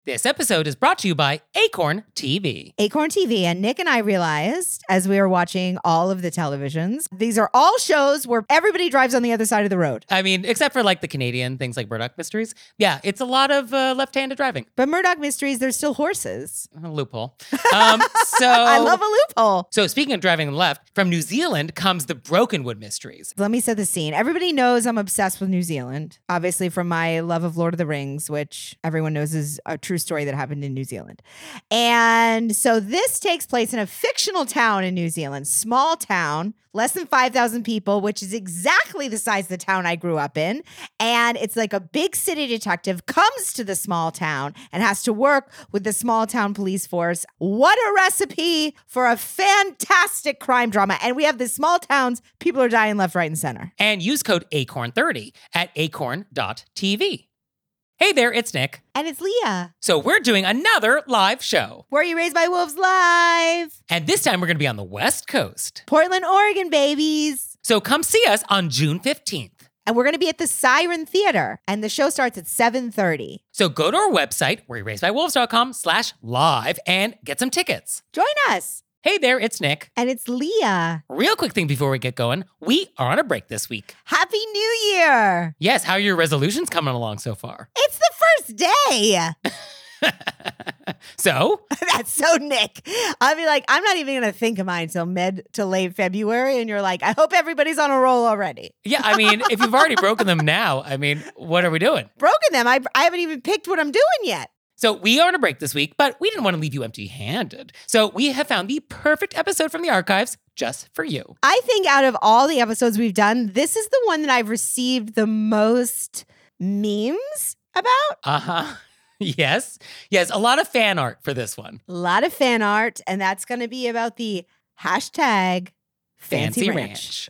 This episode is brought to you by Acorn TV. Acorn TV. And Nick and I realized as we were watching all of the televisions, these are all shows where everybody drives on the other side of the road. I mean, except for like the Canadian things like Murdoch Mysteries. Yeah, it's a lot of left-handed driving. But Murdoch Mysteries, there's still horses. A loophole. I love a loophole. So speaking of driving left, from New Zealand comes the Brokenwood Mysteries. Let me set the scene. Everybody knows I'm obsessed with New Zealand, obviously from my love of Lord of the Rings, which everyone knows is a true story that happened in New Zealand. And so this takes place in a fictional town in New Zealand, small town, less than 5,000 people, which is exactly the size of the town I grew up in. And it's like a big city detective comes to the small town and has to work with the small town police force. What a recipe for a fantastic crime drama. And we have the small towns, people are dying left, right, and center. And use code ACORN30 at acorn.tv. Hey there, it's Nick. And it's Leah. So we're doing another live show. Were You Raised by Wolves live? And this time we're going to be on the West Coast. Portland, Oregon, babies. So come see us on June 15th. And we're going to be at the Siren Theater. And the show starts at 7:30. So go to our website, wereyouRaisedByWolves.com/live and get some tickets. Join us. Hey there, it's Nick. And it's Leah. Real quick thing before we get going, we are on a break this week. Happy New Year. Yes, how are your resolutions coming along so far? It's the first day. So? That's so Nick. I'll be like, I'm not even going to think of mine until mid to late February. And you're like, I hope everybody's on a roll already. Yeah, I mean, if you've already broken them now, I mean, what are we doing? Broken them. I haven't even picked what I'm doing yet. So we are on a break this week, but we didn't want to leave you empty-handed. So we have found the perfect episode from the archives just for you. I think out of all the episodes we've done, this is the one that I've received the most memes about. Uh-huh. Yes. Yes, a lot of fan art for this one. A lot of fan art, and that's going to be about the hashtag Fancy Ranch.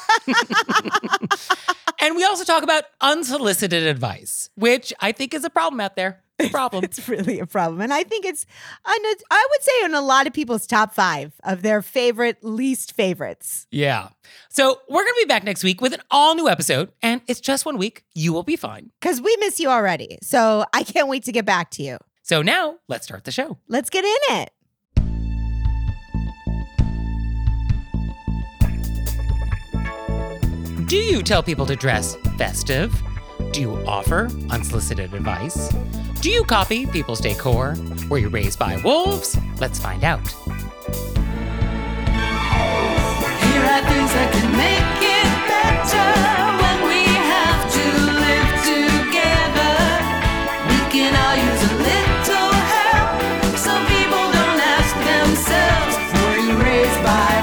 And we also talk about unsolicited advice, which I think is a problem out there. A problem. It's really a problem. And I think it's, I would say, in a lot of people's top 5 of their least favorites. Yeah. So we're going to be back next week with an all-new episode, and it's just 1 week. You will be fine. Because we miss you already. So I can't wait to get back to you. So now, let's start the show. Let's get in it. Do you tell people to dress festive? Do you offer unsolicited advice? Do you copy people's decor? Were you raised by wolves? Let's find out. Here are things that can make it better when we have to live together. We can all use a little help. Some people don't ask themselves, were you raised by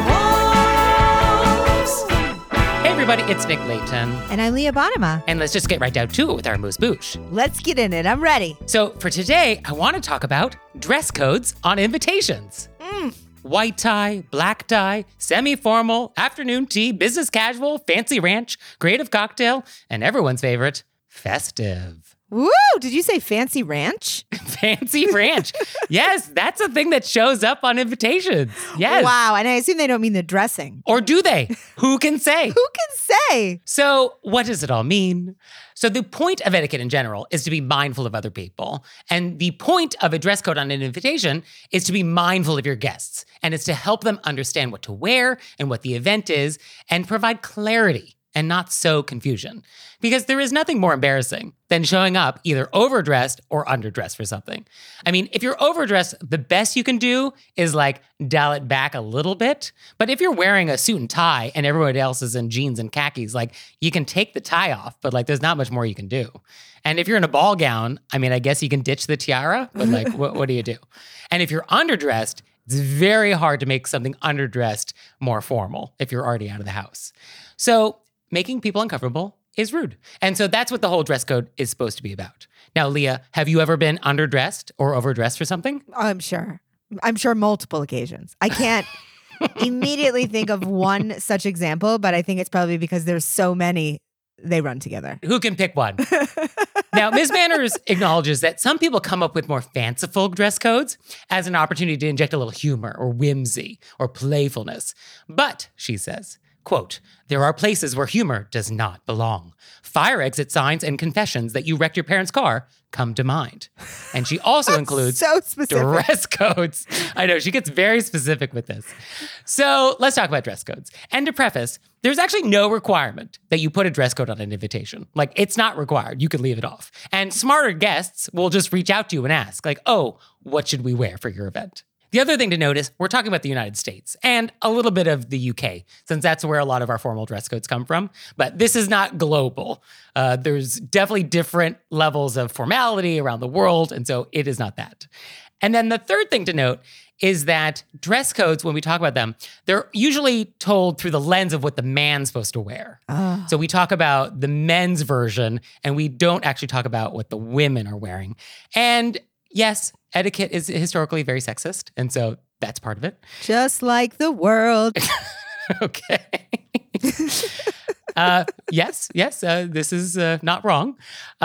wolves? Hey everybody, it's Nick Layton. And I'm Leah Bonnema. And let's just get right down to it with our moose-bouche. Let's get in it. I'm ready. So for today, I want to talk about dress codes on invitations. White tie, black tie, semi-formal, afternoon tea, business casual, fancy ranch, creative cocktail, and everyone's favorite, festive. Woo! Did you say fancy ranch? Fancy ranch. Yes, that's a thing that shows up on invitations. Yes. Wow. And I assume they don't mean the dressing. Or do they? Who can say? Who can say? So what does it all mean? So the point of etiquette in general is to be mindful of other people. And the point of a dress code on an invitation is to be mindful of your guests. And it's to help them understand what to wear and what the event is and provide clarity and not sow confusion. Because there is nothing more embarrassing than showing up either overdressed or underdressed for something. I mean, if you're overdressed, the best you can do is like dial it back a little bit. But if you're wearing a suit and tie and everybody else is in jeans and khakis, like you can take the tie off, but like there's not much more you can do. And if you're in a ball gown, I mean, I guess you can ditch the tiara, but like what do you do? And if you're underdressed, it's very hard to make something underdressed more formal if you're already out of the house. So making people uncomfortable is rude. And so that's what the whole dress code is supposed to be about. Now, Leah, have you ever been underdressed or overdressed for something? I'm sure multiple occasions. I can't immediately think of one such example, but I think it's probably because there's so many, they run together. Who can pick one? Now, Ms. Manners acknowledges that some people come up with more fanciful dress codes as an opportunity to inject a little humor or whimsy or playfulness. But, she says, Quote, there are places where humor does not belong. Fire exit signs and confessions that you wrecked your parents' car come to mind. And she also includes So specific. dress codes. I know, she gets very specific with this. So let's talk about dress codes. And to preface, there's actually no requirement that you put a dress code on an invitation. Like, it's not required. You can leave it off. And smarter guests will just reach out to you and ask, like, oh, what should we wear for your event? The other thing to notice, we're talking about the United States and a little bit of the UK, since that's where a lot of our formal dress codes come from. But this is not global. There's definitely different levels of formality around the world, and so it is not that. And then the third thing to note is that dress codes, when we talk about them, they're usually told through the lens of what the man's supposed to wear. So we talk about the men's version, and we don't actually talk about what the women are wearing. And yes, etiquette is historically very sexist, and so that's part of it. Just like the world. Okay. Yes, this is not wrong.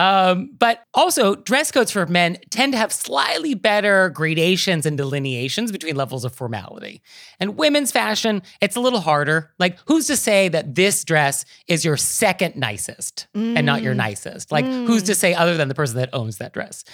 But also, dress codes for men tend to have slightly better gradations and delineations between levels of formality. And women's fashion, it's a little harder. Like, who's to say that this dress is your second nicest and not your nicest? Like, who's to say other than the person that owns that dress?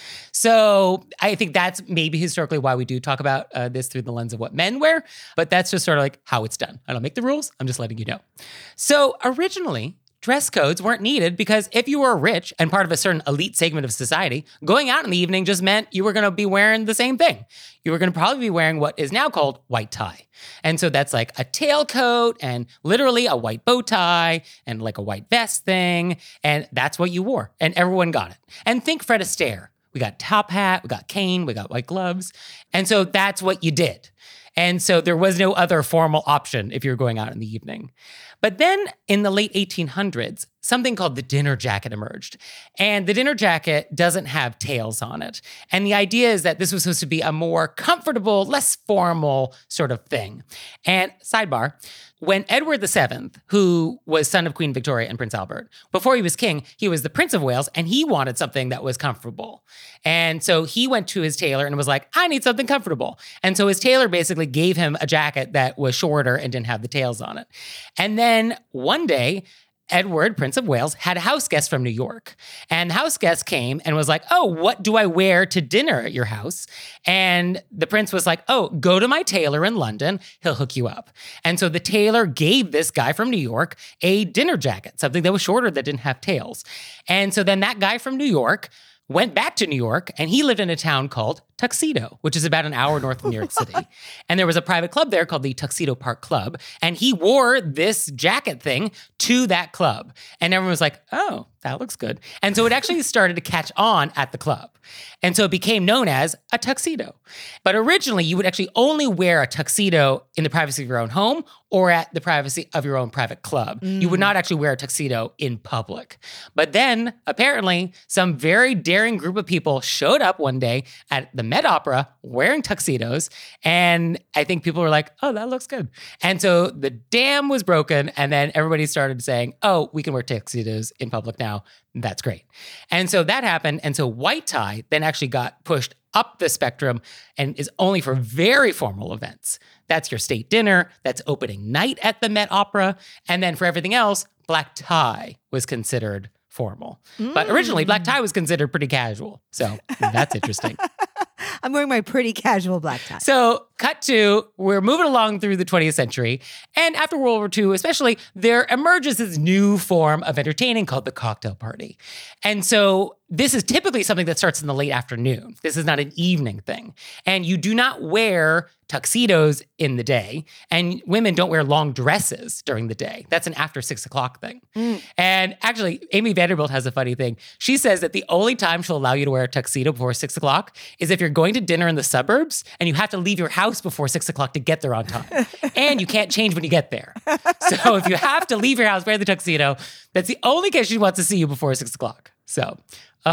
So I think that's maybe historically why we do talk about this through the lens of what men wear, but that's just sort of like how it's done. I don't make the rules. I'm just letting you know. So originally, dress codes weren't needed because if you were rich and part of a certain elite segment of society, going out in the evening just meant you were going to be wearing the same thing. You were going to probably be wearing what is now called white tie. And so that's like a tailcoat and literally a white bow tie and like a white vest thing. And that's what you wore. And everyone got it. And think Fred Astaire. We got top hat, we got cane, we got white gloves. And so that's what you did. And so there was no other formal option if you were going out in the evening. But then in the late 1800s, something called the dinner jacket emerged. And the dinner jacket doesn't have tails on it. And the idea is that this was supposed to be a more comfortable, less formal sort of thing. And sidebar, when Edward VII, who was son of Queen Victoria and Prince Albert, before he was king, he was the Prince of Wales, and he wanted something that was comfortable. And so he went to his tailor and was like, I need something comfortable. And so his tailor basically gave him a jacket that was shorter and didn't have the tails on it. And then one day, Edward, Prince of Wales, had a house guest from New York. And the house guest came and was like, oh, what do I wear to dinner at your house? And the prince was like, oh, go to my tailor in London. He'll hook you up. And so the tailor gave this guy from New York a dinner jacket, something that was shorter that didn't have tails. And so then that guy from New York went back to New York, and he lived in a town called Tuxedo, which is about an hour north of New York City. And there was a private club there called the Tuxedo Park Club, and he wore this jacket thing to that club. And everyone was like, oh, that looks good. And so it actually started to catch on at the club. And so it became known as a tuxedo. But originally, you would actually only wear a tuxedo in the privacy of your own home or at the privacy of your own private club. You would not actually wear a tuxedo in public. But then, apparently, some very daring group of people showed up one day at the Met Opera wearing tuxedos. And I think people were like, oh, that looks good. And so the dam was broken. And then everybody started saying, oh, we can wear tuxedos in public now. That's great. And so that happened. And so white tie then actually got pushed up the spectrum and is only for very formal events. That's your state dinner. That's opening night at the Met Opera. And then for everything else, black tie was considered formal. But originally, black tie was considered pretty casual. So that's interesting. I'm wearing my pretty casual black tie. So, cut to, we're moving along through the 20th century. And after World War II, especially, there emerges this new form of entertaining called the cocktail party. And so, this is typically something that starts in the late afternoon. This is not an evening thing. And you do not wear tuxedos in the day. And women don't wear long dresses during the day. That's an after 6 o'clock thing. And actually, Amy Vanderbilt has a funny thing. She says that the only time she'll allow you to wear a tuxedo before 6 o'clock is if you're going to dinner in the suburbs and you have to leave your house before 6 o'clock to get there on time. And you can't change when you get there. So if you have to leave your house, wear the tuxedo, that's the only case she wants to see you before 6 o'clock. So,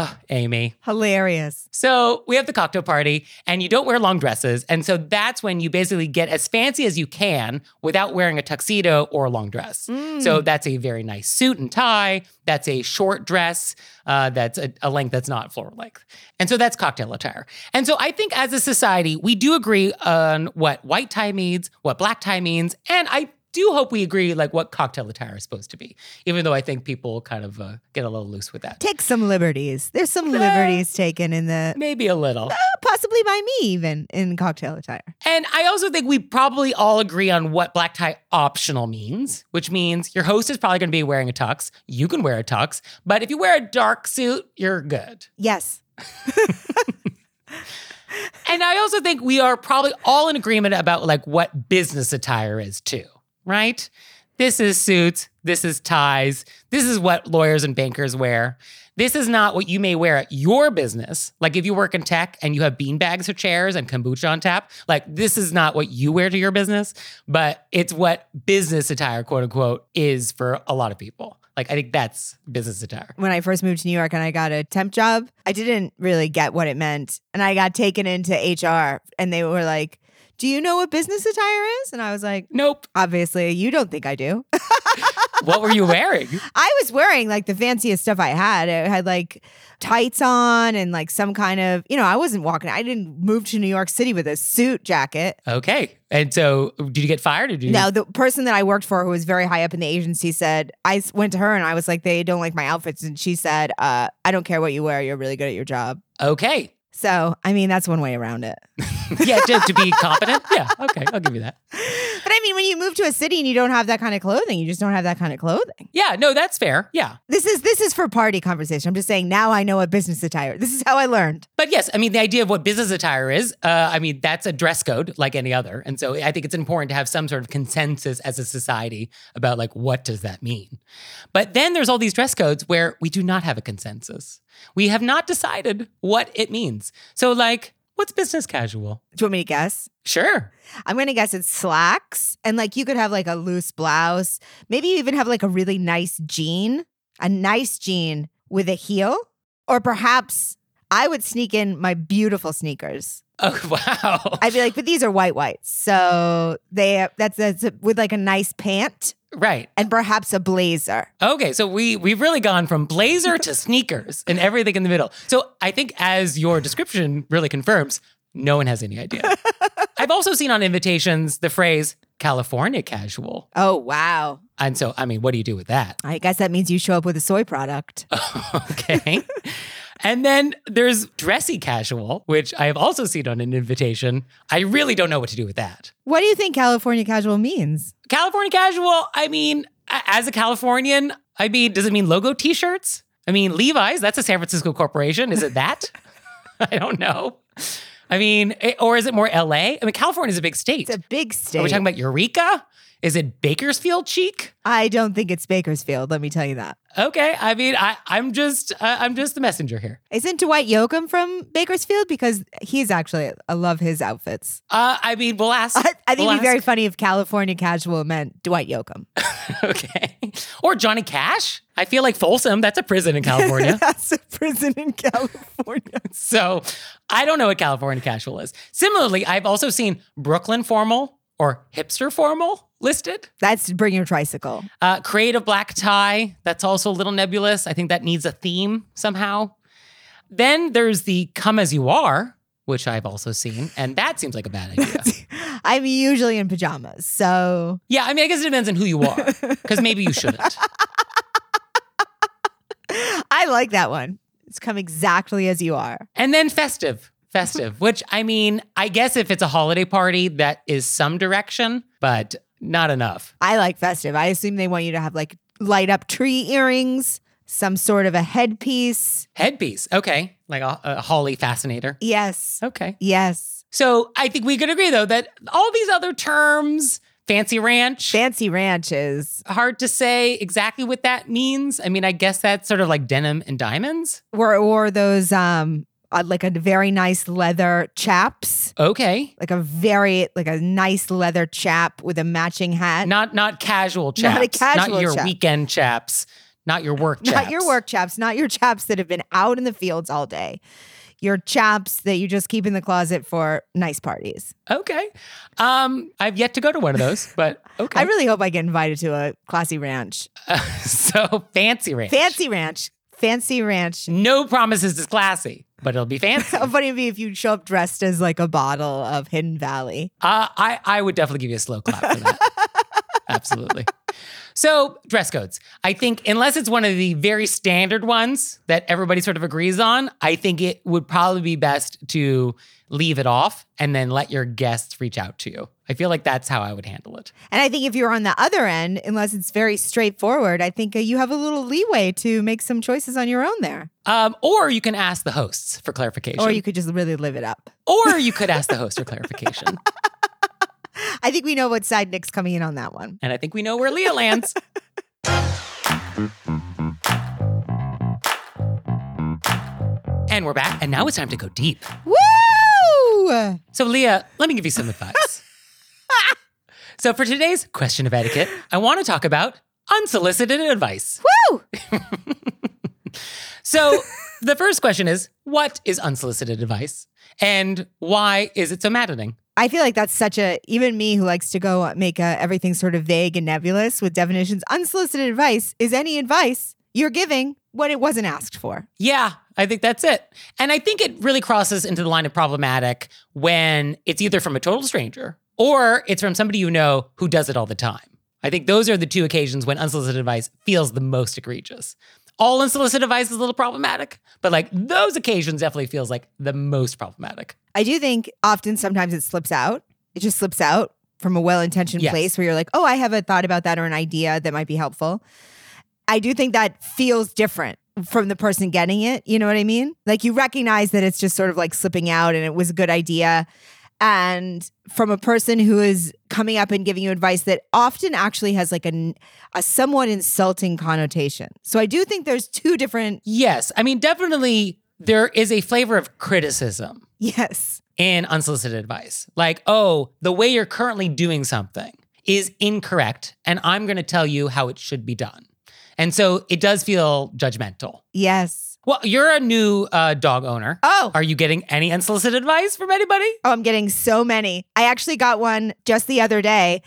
Amy. Hilarious. So we have the cocktail party and you don't wear long dresses. And so that's when you basically get as fancy as you can without wearing a tuxedo or a long dress. So that's a very nice suit and tie. That's a short dress. That's a length that's not floor length. And so that's cocktail attire. And so I think as a society, we do agree on what white tie means, what black tie means. And I do hope we agree like what cocktail attire is supposed to be, even though I think people kind of get a little loose with that. Take some liberties. There's some liberties taken in the Maybe a little. possibly by me even in cocktail attire. And I also think we probably all agree on what black tie optional means, which means your host is probably going to be wearing a tux. You can wear a tux, but if you wear a dark suit, you're good. Yes. And I also think we are probably all in agreement about like what business attire is too, right? This is suits, this is ties, this is what lawyers and bankers wear. This is not what you may wear at your business. Like if you work in tech and you have beanbags or chairs and kombucha on tap, like this is not what you wear to your business, but it's what business attire, quote unquote, is for a lot of people. Like I think that's business attire. When I first moved to New York and I got a temp job, I didn't really get what it meant. And I got taken into HR and they were like, do you know what business attire is? And I was like, Nope. obviously, you don't think I do. What were you wearing? I was wearing like the fanciest stuff I had. It had like tights on and like some kind of, I didn't move to New York City with a suit jacket. Okay. And so did you get fired or did you? No, the person that I worked for who was very high up in the agency said, I went to her and I was like, they don't like my outfits. And she said, I don't care what you wear. You're really good at your job. Okay. So, I mean, that's one way around it. Yeah, to be competent. Yeah, okay, I'll give you that. But I mean, when you move to a city and you don't have that kind of clothing, you just don't have that kind of clothing. Yeah, no, that's fair. Yeah. This is for party conversation. I'm just saying now I know what business attire. This is how I learned. But yes, I mean, the idea of what business attire is, that's a dress code like any other. And so I think it's important to have some sort of consensus as a society about like, what does that mean? But then there's all these dress codes where we do not have a consensus. We have not decided what it means. So like, what's business casual? Do you want me to guess? Sure. I'm going to guess it's slacks. And like you could have like a loose blouse. Maybe you even have like a really nice jean with a heel. Or perhaps I would sneak in my beautiful sneakers. Oh, wow. I'd be like, but these are whites. So that's with like a nice pant. Right. And perhaps a blazer. Okay, so we've really gone from blazer to sneakers and everything in the middle. So I think as your description really confirms, no one has any idea. I've also seen on invitations the phrase California casual. Oh, wow. And so, I mean, what do you do with that? I guess that means you show up with a soy product. Okay. And then there's dressy casual, which I have also seen on an invitation. I really don't know what to do with that. What do you think California casual means? California casual, I mean, as a Californian, I mean, does it mean logo t-shirts? I mean, Levi's, that's a San Francisco corporation. Is it that? I don't know. I mean, or is it more LA? I mean, California is a big state. It's a big state. Are we talking about Eureka? Is it Bakersfield chic? I don't think it's Bakersfield, let me tell you that. Okay, I mean, I'm just the messenger here. Isn't Dwight Yoakam from Bakersfield? Because he's actually, I love his outfits. I mean, we'll ask. I think it'd be very funny if California casual meant Dwight Yoakam. Okay. Or Johnny Cash. I feel like Folsom, that's a prison in California. That's a prison in California. So I don't know what California casual is. Similarly, I've also seen Brooklyn formal or hipster formal listed. That's bring your tricycle. Creative black tie. That's also a little nebulous. I think that needs a theme somehow. Then there's the come as you are, which I've also seen. And that seems like a bad idea. I'm usually in pajamas, so. Yeah, I mean, I guess it depends on who you are, because maybe you shouldn't. I like that one. It's come exactly as you are. And then festive, which I mean, I guess if it's a holiday party, that is some direction, but not enough. I like festive. I assume they want you to have like light up tree earrings, some sort of a headpiece. Headpiece, okay. Like a holly fascinator. Yes. Okay. Yes. So I think we could agree, though, that all these other terms, fancy ranch. Fancy ranches. Hard to say exactly what that means. I mean, I guess that's sort of like denim and diamonds. Or those like a very nice leather chaps. Okay. Like a nice leather chap with a matching hat. Not casual chaps. Not a casual Not your chap. weekend chaps. Not your work chaps. Not your work chaps. Not your chaps that have been out in the fields all day. Your chaps that you just keep in the closet for nice parties. Okay. I've yet to go to one of those, but okay. I really hope I get invited to a classy ranch. So fancy ranch. Fancy ranch. Fancy ranch. No promises is classy, but it'll be fancy. How funny it'd be if you show up dressed as like a bottle of Hidden Valley. I would definitely give you a slow clap for that. Absolutely. So, dress codes. I think unless it's one of the very standard ones that everybody sort of agrees on, I think it would probably be best to leave it off and then let your guests reach out to you. I feel like that's how I would handle it. And I think if you're on the other end, unless it's very straightforward, I think you have a little leeway to make some choices on your own there. Or you can ask the hosts for clarification. Or you could just really live it up. Or you could ask the host for clarification. I think we know what side Nick's coming in on that one. And I think we know where Leah lands. And we're back. And now it's time to go deep. Woo! So, Leah, let me give you some advice. So, for today's question of etiquette, I want to talk about unsolicited advice. Woo! So, the first question is, what is unsolicited advice? And why is it so maddening? I feel like that's such even me who likes to go make everything sort of vague and nebulous with definitions. Unsolicited advice is any advice you're giving when it wasn't asked for. Yeah, I think that's it. And I think it really crosses into the line of problematic when it's either from a total stranger or it's from somebody you know who does it all the time. I think those are the two occasions when unsolicited advice feels the most egregious. All unsolicited advice is a little problematic, but like those occasions definitely feels like the most problematic. I do think often sometimes it slips out. It just slips out from a well-intentioned Yes. place where you're like, oh, I have a thought about that or an idea that might be helpful. I do think that feels different from the person getting it. You know what I mean? Like you recognize that it's just sort of like slipping out and it was a good idea. And from a person who is coming up and giving you advice that often actually has like a somewhat insulting connotation. So I do think there's two different. Yes, I mean, definitely there is a flavor of criticism Yes. in unsolicited advice. Like, oh, the way you're currently doing something is incorrect, and I'm going to tell you how it should be done. And so it does feel judgmental. Yes. Well, you're a new dog owner. Oh. Are you getting any unsolicited advice from anybody? Oh, I'm getting so many. I actually got one just the other day,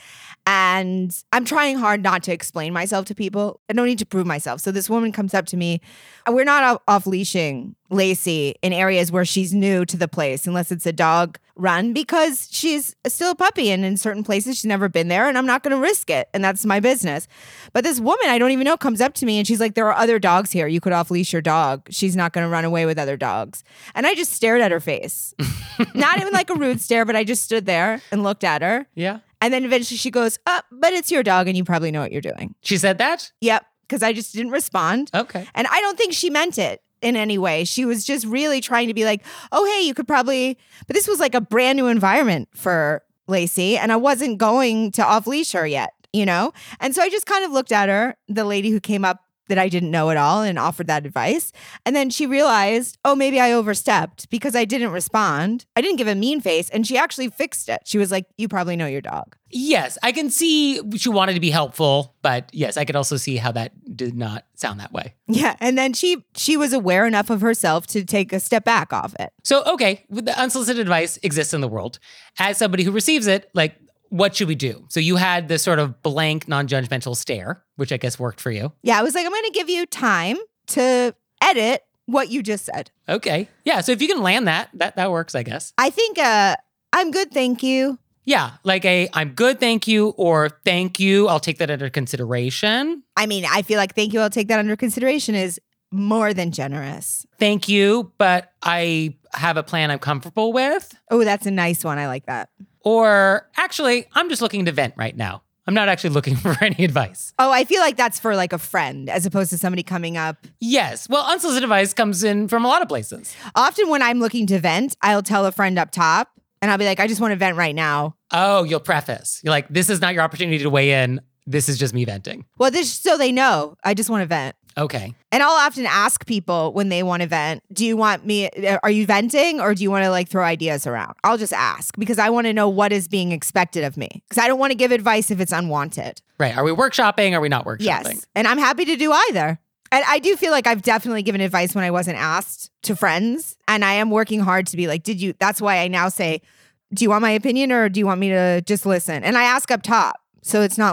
and I'm trying hard not to explain myself to people. I don't need to prove myself. So this woman comes up to me. We're not off leashing Lacey in areas where she's new to the place, unless it's a dog run, because she's still a puppy, and in certain places she's never been there, and I'm not going to risk it, and that's my business. But this woman I don't even know comes up to me, and she's like, there are other dogs here. You could off leash your dog. She's not going to run away with other dogs. And I just stared at her face. Not even like a rude stare, but I just stood there and looked at her. Yeah. And then eventually she goes, but it's your dog and you probably know what you're doing. She said that? Yep. Because I just didn't respond. Okay. And I don't think she meant it in any way. She was just really trying to be like, oh, hey, you could probably, but this was like a brand new environment for Lacey. And I wasn't going to off leash her yet, you know? And so I just kind of looked at her, the lady who came up that I didn't know at all, and offered that advice. And then she realized, oh, maybe I overstepped because I didn't respond. I didn't give a mean face. And she actually fixed it. She was like, you probably know your dog. Yes, I can see she wanted to be helpful, but yes, I could also see how that did not sound that way. Yeah. And then she was aware enough of herself to take a step back off it. So, okay, the unsolicited advice exists in the world. As somebody who receives it, like, what should we do? So you had this sort of blank, non-judgmental stare, which I guess worked for you. Yeah. I was like, I'm going to give you time to edit what you just said. Okay. Yeah, so if you can land that works, I guess. I think I'm good, thank you. Yeah, like I'm good, thank you, or thank you, I'll take that under consideration. I mean, I feel like thank you, I'll take that under consideration is more than generous. Thank you, but I have a plan I'm comfortable with. Oh, that's a nice one. I like that. Or actually, I'm just looking to vent right now. I'm not actually looking for any advice. Oh, I feel like that's for like a friend as opposed to somebody coming up. Yes. Well, unsolicited advice comes in from a lot of places. Often when I'm looking to vent, I'll tell a friend up top and I'll be like, I just want to vent right now. Oh, you'll preface. You're like, this is not your opportunity to weigh in. This is just me venting. Well, this so they know I just want to vent. Okay. And I'll often ask people when they want to vent, do you want me, are you venting or do you want to like throw ideas around? I'll just ask because I want to know what is being expected of me because I don't want to give advice if it's unwanted. Right. Are we workshopping? Are we not workshopping? Yes. And I'm happy to do either. And I do feel like I've definitely given advice when I wasn't asked to friends. And I am working hard to be like, that's why I now say, do you want my opinion or do you want me to just listen? And I ask up top. So it's not like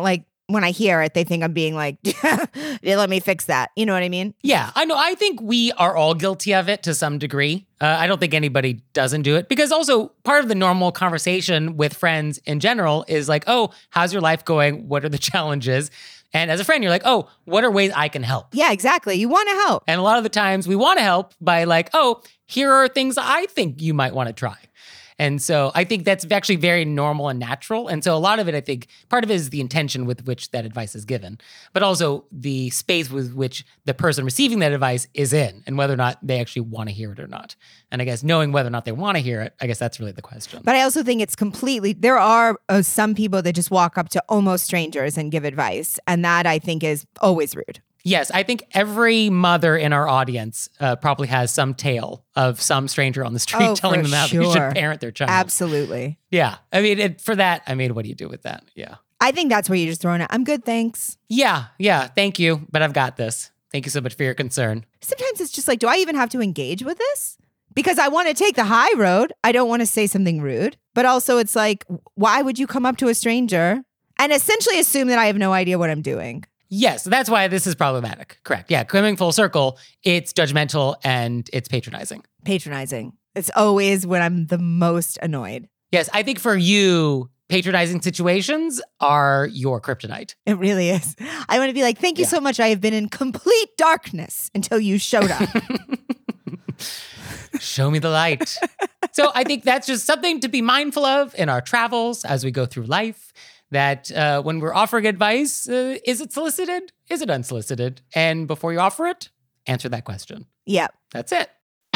when I hear it, they think I'm being like, let me fix that. You know what I mean? Yeah, I know. I think we are all guilty of it to some degree. I don't think anybody doesn't do it because also part of the normal conversation with friends in general is like, oh, how's your life going? What are the challenges? And as a friend, you're like, oh, what are ways I can help? Yeah, exactly. You want to help. And a lot of the times we want to help by like, oh, here are things I think you might want to try. And so I think that's actually very normal and natural. And so a lot of it, I think, part of it is the intention with which that advice is given, but also the space with which the person receiving that advice is in and whether or not they actually want to hear it or not. And I guess knowing whether or not they want to hear it, I guess that's really the question. But I also think it's completely, there are some people that just walk up to almost strangers and give advice. And that I think is always rude. Yes, I think every mother in our audience probably has some tale of some stranger on the street telling them how they should parent their child. Absolutely. Yeah. I mean, for that, I mean, what do you do with that? Yeah. I think that's where you're just throwing it. I'm good, thanks. Yeah. Thank you, but I've got this. Thank you so much for your concern. Sometimes it's just like, do I even have to engage with this? Because I want to take the high road. I don't want to say something rude. But also it's like, why would you come up to a stranger and essentially assume that I have no idea what I'm doing? Yes, that's why this is problematic. Correct. Yeah, coming full circle, it's judgmental and it's patronizing. Patronizing. It's always when I'm the most annoyed. Yes, I think for you, patronizing situations are your kryptonite. It really is. I want to be like, thank you so much. I have been in complete darkness until you showed up. Show me the light. So I think that's just something to be mindful of in our travels as we go through life. That when we're offering advice, is it solicited? Is it unsolicited? And before you offer it, answer that question. Yep. That's it.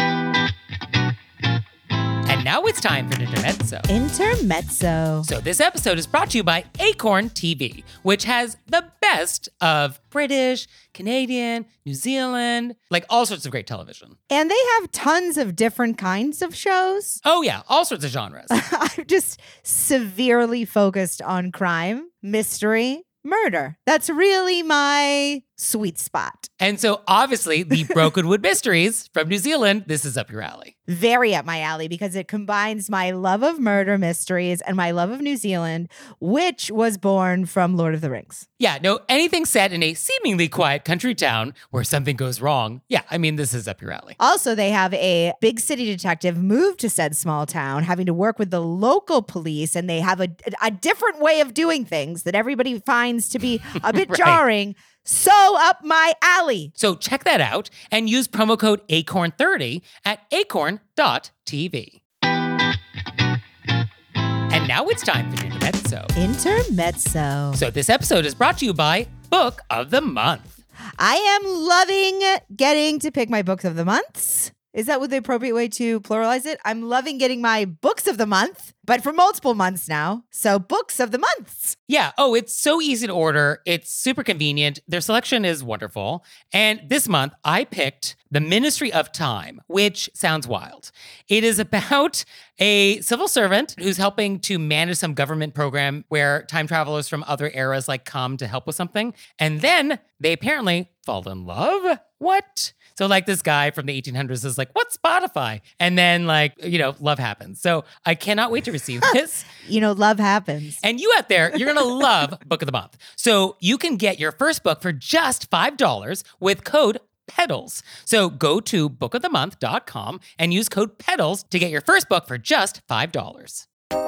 And now it's time for Intermezzo. Intermezzo. So this episode is brought to you by Acorn TV, which has the best of British, Canadian, New Zealand, like all sorts of great television. And they have tons of different kinds of shows. Oh yeah, all sorts of genres. I'm just severely focused on crime, mystery, murder. That's really my sweet spot. And so obviously the Brokenwood Mysteries from New Zealand, this is up your alley. Very up my alley because it combines my love of murder mysteries and my love of New Zealand, which was born from Lord of the Rings. Yeah, no, anything set in a seemingly quiet country town where something goes wrong. Yeah, I mean, this is up your alley. Also, they have a big city detective move to said small town, having to work with the local police, and they have a different way of doing things that everybody finds to be a bit Right. jarring. So up my alley. So check that out and use promo code ACORN30 at acorn.tv. And now it's time for Intermezzo. Intermezzo. So this episode is brought to you by Book of the Month. I am loving getting to pick my books of the months. Is that what the appropriate way to pluralize it? I'm loving getting my books of the month, but for multiple months now. So books of the months. Yeah. Oh, it's so easy to order. It's super convenient. Their selection is wonderful. And this month, I picked The Ministry of Time, which sounds wild. It is about a civil servant who's helping to manage some government program where time travelers from other eras like come to help with something. And then they apparently fall in love. What? So like this guy from the 1800s is like, what's Spotify? And then like, love happens. So I cannot wait to receive this. Love happens. And you out there, you're going to love Book of the Month. So you can get your first book for just $5 with code PEDALS. So go to bookofthemonth.com and use code PEDALS to get your first book for just $5.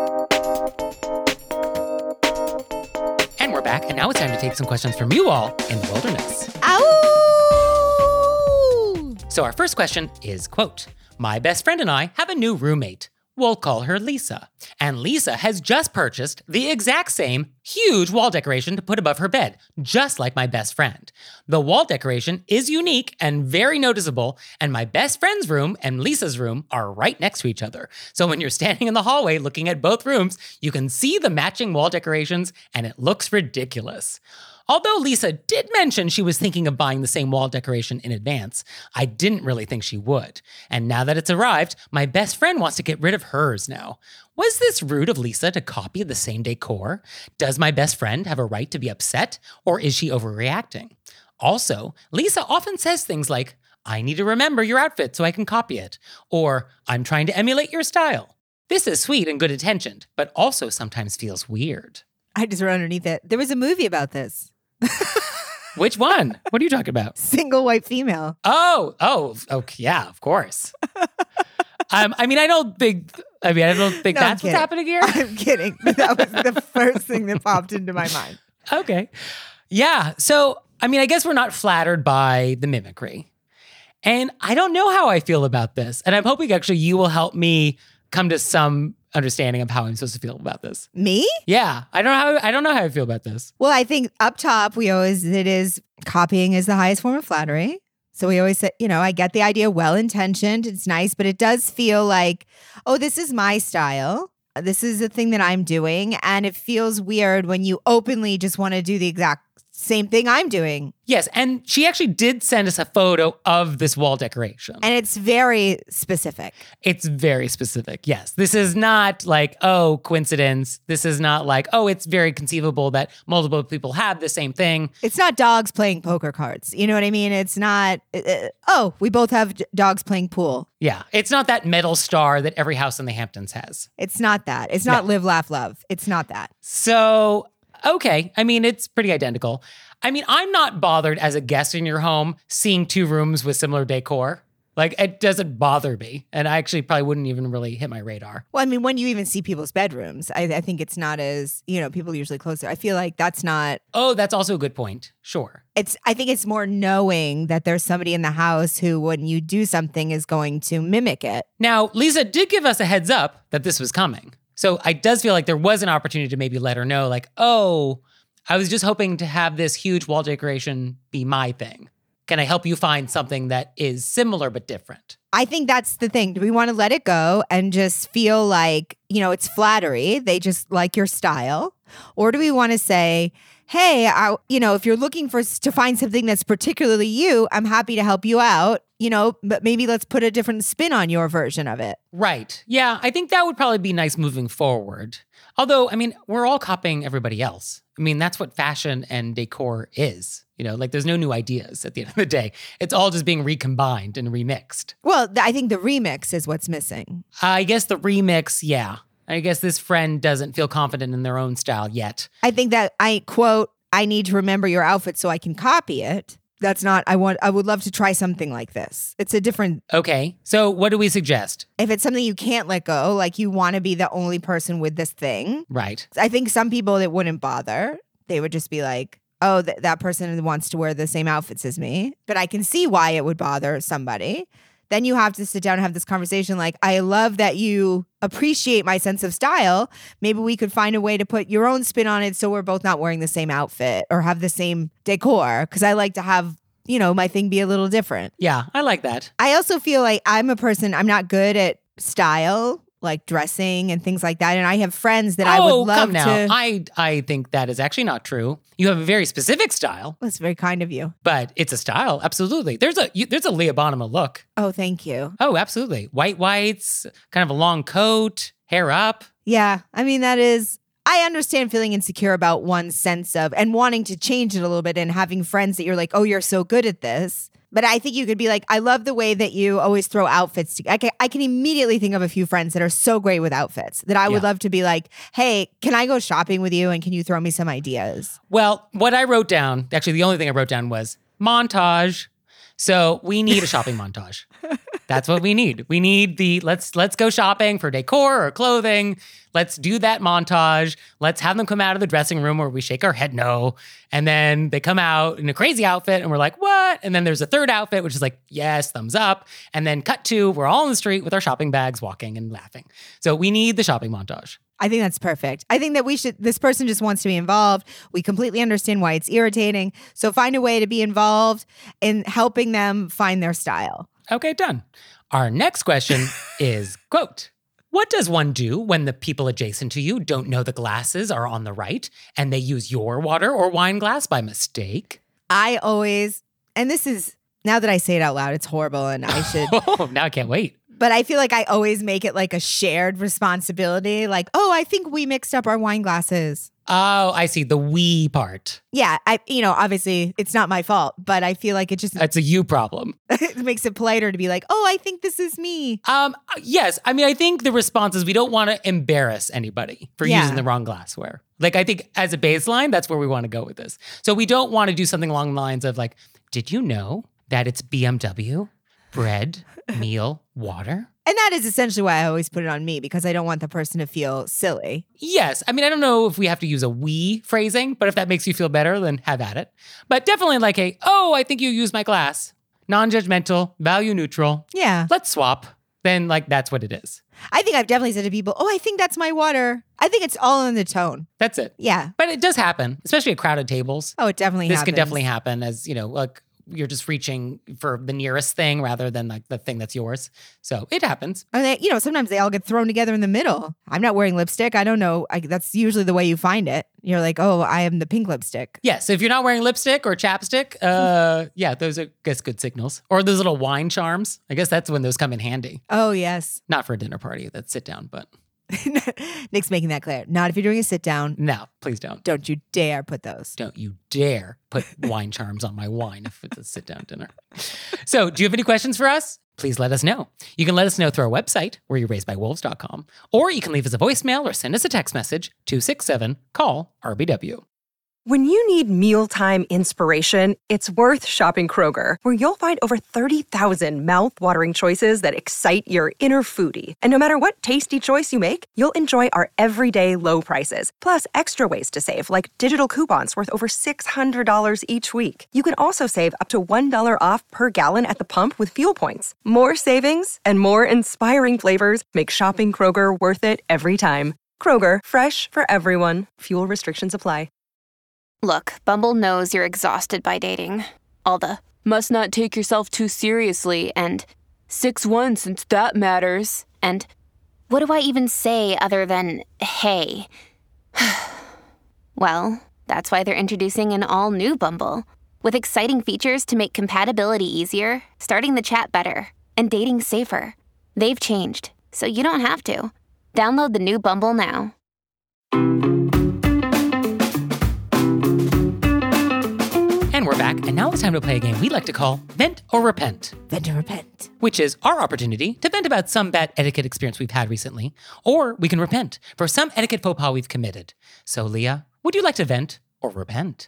And we're back, and now it's time to take some questions from you all in the wilderness. Ow! So our first question is, quote, "My best friend and I have a new roommate. We'll call her Lisa. And Lisa has just purchased the exact same huge wall decoration to put above her bed, just like my best friend. The wall decoration is unique and very noticeable, and my best friend's room and Lisa's room are right next to each other. So when you're standing in the hallway looking at both rooms, you can see the matching wall decorations, and it looks ridiculous. Although Lisa did mention she was thinking of buying the same wall decoration in advance, I didn't really think she would. And now that it's arrived, my best friend wants to get rid of hers now. Was this rude of Lisa to copy the same decor? Does my best friend have a right to be upset, or is she overreacting? Also, Lisa often says things like, "I need to remember your outfit so I can copy it," or "I'm trying to emulate your style." This is sweet and good intentioned, but also sometimes feels weird. I just wrote underneath it. There was a movie about this. Which one? What are you talking about? Single white female. Oh, okay, yeah, of course. I don't think No, that's I'm what's happening here. I'm kidding. But that was the first thing that popped into my mind. Okay. Yeah. So, I guess we're not flattered by the mimicry. And I don't know how I feel about this. And I'm hoping actually you will help me come to some understanding of how I'm supposed to feel about this. Me? Yeah. I don't know how I feel about this. Well, I think up top, copying is the highest form of flattery. So we always say, I get the idea, well-intentioned, it's nice, but it does feel like, oh, this is my style. This is the thing that I'm doing. And it feels weird when you openly just want to do the exact same thing I'm doing. Yes. And she actually did send us a photo of this wall decoration. And it's very specific. It's very specific. Yes. This is not like, oh, coincidence. This is not like, oh, it's very conceivable that multiple people have the same thing. It's not dogs playing poker cards. You know what I mean? It's not, we both have dogs playing pool. Yeah. It's not that metal star that every house in the Hamptons has. It's not that. It's not live, laugh, love. It's not that. So, okay. It's pretty identical. I'm not bothered as a guest in your home seeing two rooms with similar decor. Like, it doesn't bother me. And I actually probably wouldn't even really hit my radar. Well, when you even see people's bedrooms, I think it's not as, people usually close there. I feel like that's not. Oh, that's also a good point. Sure. I think it's more knowing that there's somebody in the house who, when you do something, is going to mimic it. Now, Lisa did give us a heads up that this was coming. So it does feel like there was an opportunity to maybe let her know, like, oh, I was just hoping to have this huge wall decoration be my thing. Can I help you find something that is similar but different? I think that's the thing. Do we want to let it go and just feel like, it's flattery? They just like your style. Or do we want to say, hey, if you're looking to find something that's particularly you, I'm happy to help you out, but maybe let's put a different spin on your version of it. Right. Yeah, I think that would probably be nice moving forward. Although, we're all copying everybody else. That's what fashion and decor is. There's no new ideas at the end of the day. It's all just being recombined and remixed. Well, I think the remix is what's missing. I guess the remix, yeah. I guess this friend doesn't feel confident in their own style yet. I think that I need to remember your outfit so I can copy it. That's not, I would love to try something like this. It's a different. Okay. So what do we suggest? If it's something you can't let go, like you want to be the only person with this thing. Right. I think some people that wouldn't bother. They would just be like, oh, that person wants to wear the same outfits as me. But I can see why it would bother somebody. Then you have to sit down and have this conversation like, I love that you appreciate my sense of style. Maybe we could find a way to put your own spin on it so we're both not wearing the same outfit or have the same decor. Because I like to have, my thing be a little different. Yeah, I like that. I also feel like I'm not good at style, like dressing and things like that. And I have friends that I would love come now. to. I think that is actually not true. You have a very specific style. That's very kind of you. But it's a style, absolutely. There's a Leah Bonema look. Oh, thank you. Oh, absolutely. Whites, kind of a long coat, hair up. Yeah, that is. I understand feeling insecure about one's sense of and wanting to change it a little bit and having friends that you're like, oh, you're so good at this. But I think you could be like, I love the way that you always throw outfits together. I can immediately think of a few friends that are so great with outfits that I would love to be like, hey, can I go shopping with you and can you throw me some ideas? Well, what I wrote down, actually the only thing I wrote down was montage. So we need a shopping montage. That's what we need. We need let's go shopping for decor or clothing. Let's do that montage. Let's have them come out of the dressing room where we shake our head no. And then they come out in a crazy outfit and we're like, what? And then there's a third outfit, which is like, yes, thumbs up. And then cut to, we're all in the street with our shopping bags walking and laughing. So we need the shopping montage. I think that's perfect. I think that this person just wants to be involved. We completely understand why it's irritating. So find a way to be involved in helping them find their style. Okay, done. Our next question is, quote, what does one do when the people adjacent to you don't know the glasses are on the right and they use your water or wine glass by mistake? I always, and this is, now that I say it out loud, it's horrible and I should. Oh, now I can't wait. But I feel like I always make it like a shared responsibility. Like, oh, I think we mixed up our wine glasses. Oh, I see. The we part. Yeah. Obviously it's not my fault, but I feel like it's a you problem. It makes it politer to be like, oh, I think this is me. Yes. I think the response is we don't want to embarrass anybody for using the wrong glassware. Like, I think as a baseline, that's where we want to go with this. So we don't want to do something along the lines of like, did you know that it's BMW, bread, meal, water? And that is essentially why I always put it on me, because I don't want the person to feel silly. Yes. I mean, I don't know if we have to use a we phrasing, but if that makes you feel better, then have at it. But definitely like I think you used my glass. Non-judgmental, value neutral. Yeah. Let's swap. Then like that's what it is. I think I've definitely said to people, I think that's my water. I think it's all in the tone. That's it. Yeah. But it does happen, especially at crowded tables. Oh, it definitely This happens. can definitely happen as, like you're just reaching for the nearest thing rather than like the thing that's yours. So it happens. And they, sometimes they all get thrown together in the middle. I'm not wearing lipstick. I don't know. That's usually the way you find it. You're like, I am the pink lipstick. Yeah. So if you're not wearing lipstick or chapstick, those are, I guess, good signals. Or those little wine charms. I guess that's when those come in handy. Oh, yes. Not for a dinner party. That's sit down, but Nick's making that clear. Not if you're doing a sit down. no, please don't. Don't you dare put those. Don't you dare put wine charms on my wine if it's a sit down dinner. So, do you have any questions for us? Please let us know. You can let us know through our website, wereyouRaisedbywolves.com, or you can leave us a voicemail or send us a text message, 267-CALL-RBW. When you need mealtime inspiration, it's worth shopping Kroger, where you'll find over 30,000 mouth-watering choices that excite your inner foodie. And no matter what tasty choice you make, you'll enjoy our everyday low prices, plus extra ways to save, like digital coupons worth over $600 each week. You can also save up to $1 off per gallon at the pump with fuel points. More savings and more inspiring flavors make shopping Kroger worth it every time. Kroger, fresh for everyone. Fuel restrictions apply. Look, Bumble knows you're exhausted by dating. All the, must not take yourself too seriously, and 6'1" since that matters, and what do I even say other than, hey? Well, that's why they're introducing an all-new Bumble, with exciting features to make compatibility easier, starting the chat better, and dating safer. They've changed, so you don't have to. Download the new Bumble now. And we're back, and now it's time to play a game we like to call Vent or Repent, Vent or repent. which is our opportunity to vent about some bad etiquette experience we've had recently, or we can repent for some etiquette faux pas we've committed. So, Leah, would you like to vent or repent?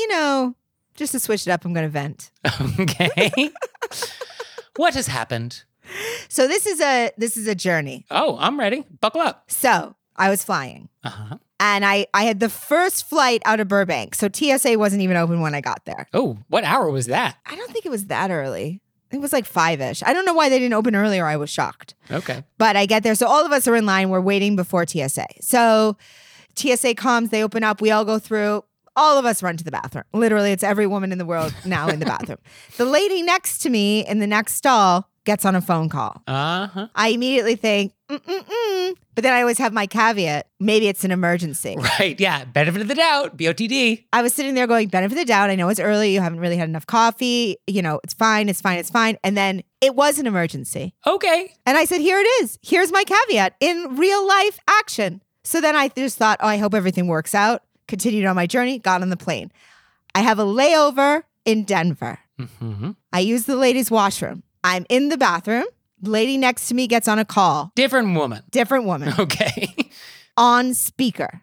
Just to switch it up, I'm going to vent. Okay. What has happened? So this is a journey. Oh, I'm ready. Buckle up. So I was flying. Uh-huh. And I had the first flight out of Burbank. So TSA wasn't even open when I got there. Oh, what hour was that? I don't think it was that early. It was like 5-ish. I don't know why they didn't open earlier. I was shocked. Okay. But I get there. So all of us are in line. We're waiting before TSA. So TSA comes. They open up. We all go through. All of us run to the bathroom. Literally, it's every woman in the world now in the bathroom. The lady next to me in the next stall gets on a phone call. Uh-huh. I immediately think, But then I always have my caveat. Maybe it's an emergency. Right. Yeah. Benefit of the doubt. BOTD. I was sitting there going, benefit of the doubt. I know it's early. You haven't really had enough coffee. It's fine. It's fine. It's fine. And then it was an emergency. Okay. And I said, here it is. Here's my caveat in real life action. So then I just thought, I hope everything works out. Continued on my journey, got on the plane. I have a layover in Denver. Mm-hmm. I use the ladies' washroom. I'm in the bathroom. Lady next to me gets on a call. Different woman. Different woman. Okay. On speaker.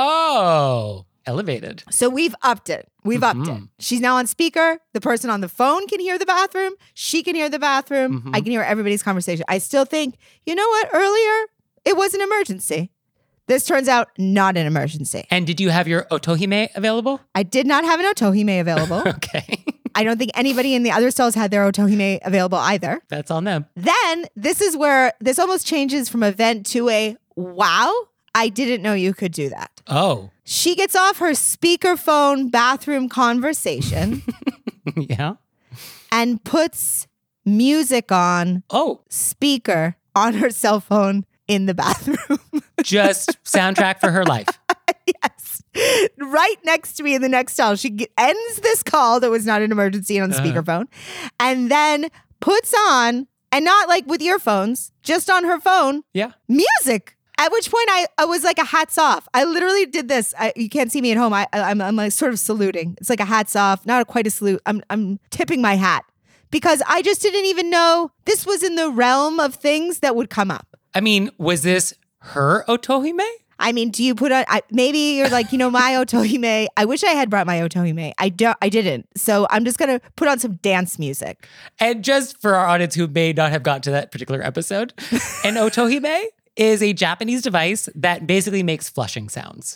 Oh, elevated. So we've upped it. We've upped it. She's now on speaker. The person on the phone can hear the bathroom. She can hear the bathroom. I can hear everybody's conversation. I still think, you know what? Earlier, it was an emergency. This turns out not an emergency. And did you have your otohime available? I did not have an otohime available. Okay. I don't think anybody in the other stalls had their otohime available either. That's on them. Then this is where this almost changes from a vent to a wow. I didn't know you could do that. Oh. She gets off her speakerphone bathroom conversation Yeah. and puts music on Oh, speaker on her cell phone in the bathroom. just soundtrack for her life. Yes. Right next to me in the next stall. She ends this call that was not an emergency on the speakerphone and then puts on, and not like with earphones, just on her phone, Yeah. music. At which point I was like a hats off. I literally did this. You can't see me at home. I'm like sort of saluting. It's like a hats off, not quite a salute. I'm tipping my hat because I just didn't even know this was in the realm of things that would come up. I mean, was this her otohime? I mean, do you put on, maybe you're like, my otohime. I wish I had brought my otohime. I didn't. So I'm just going to put on some dance music. And just for our audience who may not have gotten to that particular episode, an otohime is a Japanese device that basically makes flushing sounds.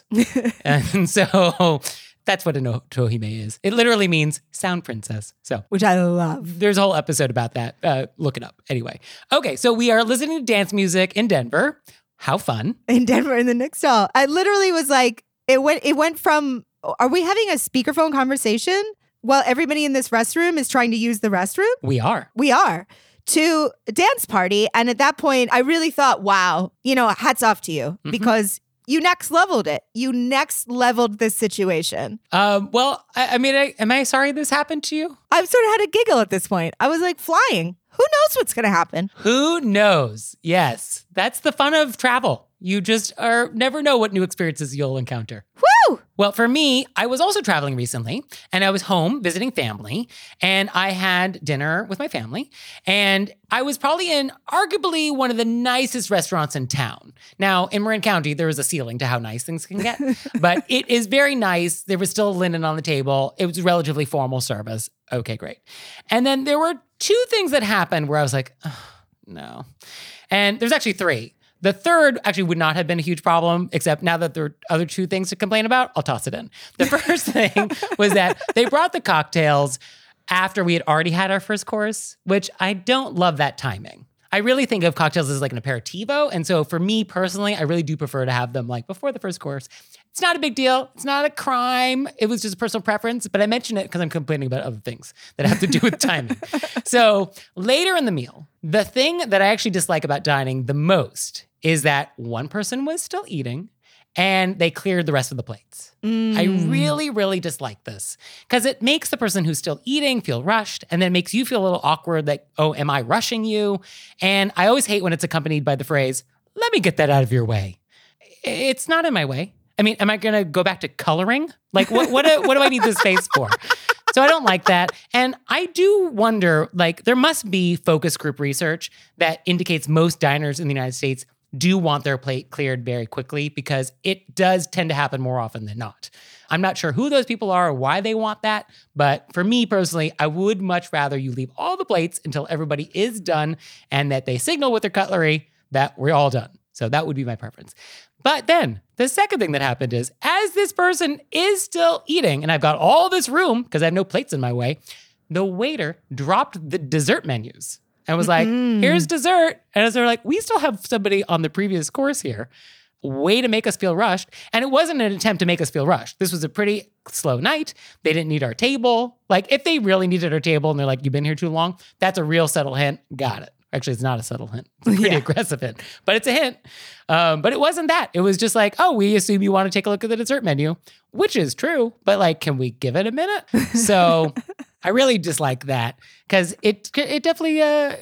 And so that's what an otohime is. It literally means sound princess. So, Which I love. there's a whole episode about that. Look it up. Anyway. Okay, so we are listening to dance music in Denver. How fun. In Denver in the Nick stall. I literally was like, it went from, are we having a speakerphone conversation while everybody in this restroom is trying to use the restroom? We are. We are. To a dance party. And at that point, I really thought, wow, hats off to you because you next leveled it. You next leveled this situation. Well, I mean, am I sorry this happened to you? I've sort of had a giggle at this point. I was like, flying. Who knows what's going to happen? Who knows? Yes, that's the fun of travel. You just never know what new experiences you'll encounter. Woo! Well, for me, I was also traveling recently and I was home visiting family and I had dinner with my family and I was probably in arguably one of the nicest restaurants in town. Now, in Marin County, there is a ceiling to how nice things can get, but it is very nice. There was still linen on the table. It was relatively formal service. Okay, great. And then there were two things that happened where I was like, oh, no. And there's actually three. The third actually would not have been a huge problem, except now that there are other two things to complain about, I'll toss it in. The first thing was that they brought the cocktails after we had already had our first course, which I don't love that timing. I really think of cocktails as like an aperitivo. And so for me personally, I really do prefer to have them like before the first course. It's not a big deal. It's not a crime. It was just a personal preference, but I mention it because I'm complaining about other things that have to do with timing. So later in the meal, the thing that I actually dislike about dining the most is that one person was still eating and they cleared the rest of the plates. I really, really dislike this because it makes the person who's still eating feel rushed and then makes you feel a little awkward like, oh, am I rushing you? And I always hate when it's accompanied by the phrase, let me get that out of your way. It's not in my way. I mean, am I going to go back to coloring? Like, what do I need this space for? So I don't like that. And I do wonder, like, there must be focus group research that indicates most diners in the United States do want their plate cleared very quickly because it does tend to happen more often than not. I'm not sure who those people are or why they want that, but for me personally, I would much rather you leave all the plates until everybody is done and that they signal with their cutlery that we're all done. So that would be my preference. But then the second thing that happened is as this person is still eating and I've got all this room because I have no plates in my way, the waiter dropped the dessert menus and was like, here's dessert. And as they're like, we still have somebody on the previous course here. Way to make us feel rushed. And it wasn't an attempt to make us feel rushed. This was a pretty slow night. They didn't need our table. Like if they really needed our table and they're like, you've been here too long, that's a real subtle hint. Got it. Actually, it's not a subtle hint. It's a pretty aggressive hint, but it's a hint. But it wasn't that. It was just like, oh, we assume you want to take a look at the dessert menu, which is true, but like, can we give it a minute? So I really dislike that because it definitely,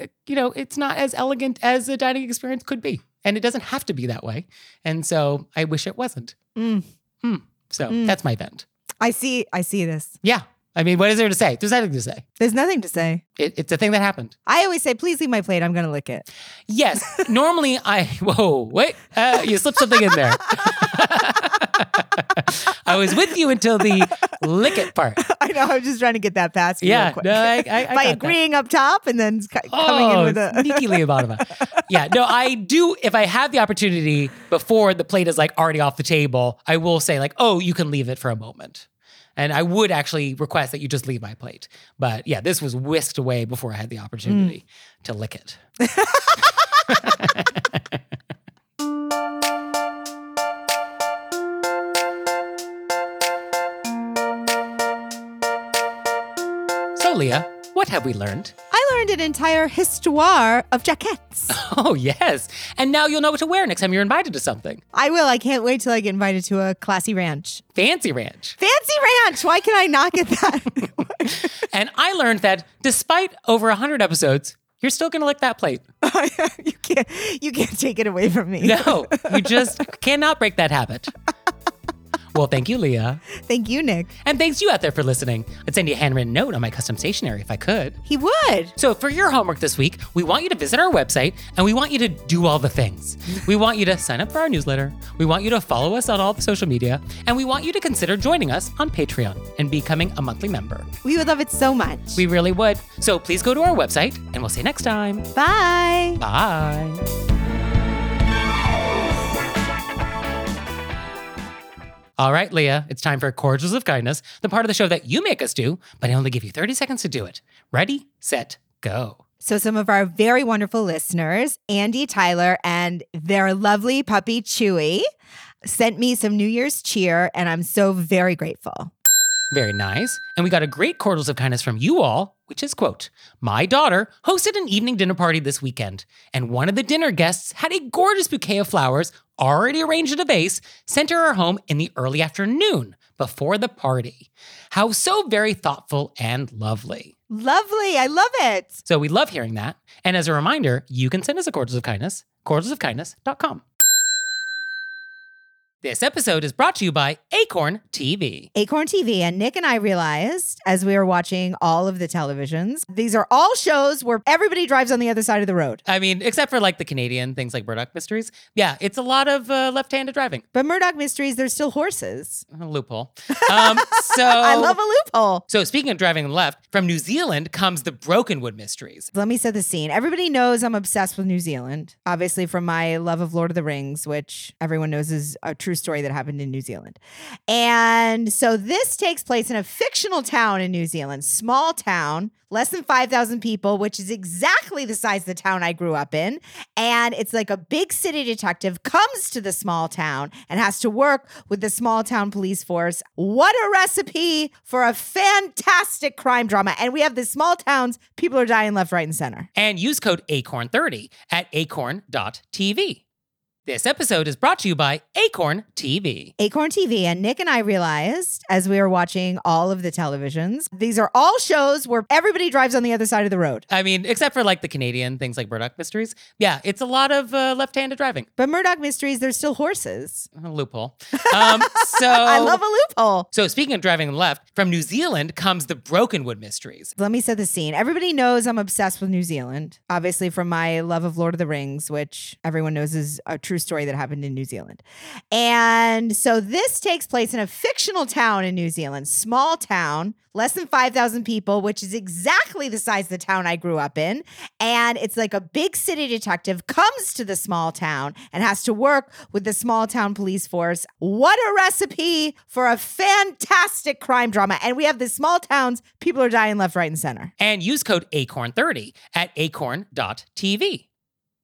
it's not as elegant as a dining experience could be. And it doesn't have to be that way. And so I wish it wasn't. So that's my vent. I see this. Yeah. I mean, what is there to say? There's nothing to say. There's nothing to say. It's a thing that happened. I always say, please leave my plate. I'm going to lick it. Yes. Normally you slipped something in there. I was with you until the lick it part. I know. I'm just trying to get that past you real quick. No, I by agreeing up top and then coming in with a sneakily bottom up. Yeah, no, I do. If I have the opportunity before the plate is like already off the table, I will say like, oh, you can leave it for a moment. And I would actually request that you just leave my plate. But yeah, this was whisked away before I had the opportunity to lick it. So Leah, what have we learned? I learned an entire histoire of jaquettes. Oh, yes. And now you'll know what to wear next time you're invited to something. I will. I can't wait till I get invited to a classy ranch. Fancy ranch. Fancy ranch. Why can I not get that? And I learned that despite over 100 episodes, you're still going to lick that plate. You can't take it away from me. No, you just cannot break that habit. Well, thank you, Leah. Thank you, Nick. And thanks you out there for listening. I'd send you a handwritten note on my custom stationery if I could. He would. So for your homework this week, we want you to visit our website and we want you to do all the things. We want you to sign up for our newsletter. We want you to follow us on all the social media. And we want you to consider joining us on Patreon and becoming a monthly member. We would love it so much. We really would. So please go to our website and we'll see you next time. Bye. Bye. All right, Leah, it's time for Cordials of Kindness, the part of the show that you make us do, but I only give you 30 seconds to do it. Ready, set, go. So some of our very wonderful listeners, Andy, Tyler, and their lovely puppy, Chewy, sent me some New Year's cheer, and I'm so very grateful. Very nice. And we got a great Cordials of Kindness from you all, which is, quote, my daughter hosted an evening dinner party this weekend, and one of the dinner guests had a gorgeous bouquet of flowers already arranged in a vase sent to her home in the early afternoon before the party. How so very thoughtful and lovely. Lovely. I love it. So we love hearing that. And as a reminder, you can send us a Cordials of Kindness, cordialsofkindness.com. This episode is brought to you by Acorn TV. Acorn TV. And Nick and I realized as we were watching all of the televisions, these are all shows where everybody drives on the other side of the road. I mean, except for like the Canadian things like Murdoch Mysteries. Yeah, it's a lot of left-handed driving. But Murdoch Mysteries, there's still horses. A loophole. I love a loophole. So speaking of driving left, from New Zealand comes the Brokenwood Mysteries. Let me set the scene. Everybody knows I'm obsessed with New Zealand, obviously from my love of Lord of the Rings, which everyone knows is a true story that happened in New Zealand. And so this takes place in a fictional town in New Zealand, small town, less than 5,000 people, which is exactly the size of the town I grew up in. And it's like a big city detective comes to the small town and has to work with the small town police force. What a recipe for a fantastic crime drama. And we have the small towns, people are dying left, right, and center. And use code ACORN30 at acorn.tv. This episode is brought to you by Acorn TV. Acorn TV. And Nick and I realized as we were watching all of the televisions, these are all shows where everybody drives on the other side of the road. I mean, except for like the Canadian things like Murdoch Mysteries. Yeah, it's a lot of left-handed driving. But Murdoch Mysteries, there's still horses. A loophole. I love a loophole. So speaking of driving left, from New Zealand comes the Brokenwood Mysteries. Let me set the scene. Everybody knows I'm obsessed with New Zealand, obviously from my love of Lord of the Rings, which everyone knows is a true story that happened in New Zealand. And so this takes place in a fictional town in New Zealand, small town, less than 5,000 people, which is exactly the size of the town I grew up in. And it's like a big city detective comes to the small town and has to work with the small town police force. What a recipe for a fantastic crime drama. And we have the small towns, people are dying left, right, and center. And use code ACORN30 at acorn.tv.